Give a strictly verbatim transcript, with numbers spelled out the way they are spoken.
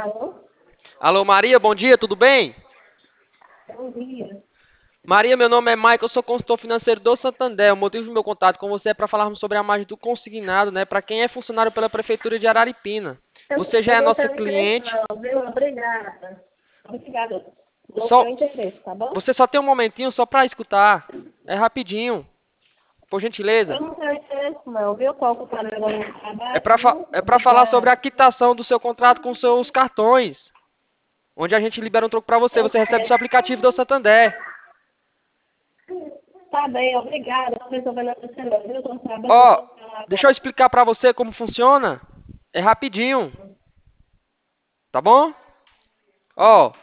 Alô? Alô, Maria, bom dia, tudo bem? Bom dia. Maria, meu nome é Michael, eu sou consultor financeiro do Santander. O motivo do meu contato com você é para falarmos sobre a margem do consignado, né, para quem é funcionário pela Prefeitura de Araripina. Eu, Você já eu é não nossa tenho interesse cliente, não, viu? Obrigada. Obrigada. Não só, tenho interesse, tá bom? você só tem um momentinho só para escutar. É rapidinho, por Eu gentileza. não tenho interesse não, viu? Qual que tá agora no É trabalho, para viu? é para falar sobre a Obrigada. quitação do seu contrato com seus cartões, onde a gente libera um troco para você. Eu Você recebe o seu quero. aplicativo do Santander. Tá bem, obrigada. Não resolvendo essa semana, viu? Tô no trabalho, eu Ó, vou falar deixa eu agora. explicar para você como funciona. É rapidinho, tá bom? Ó,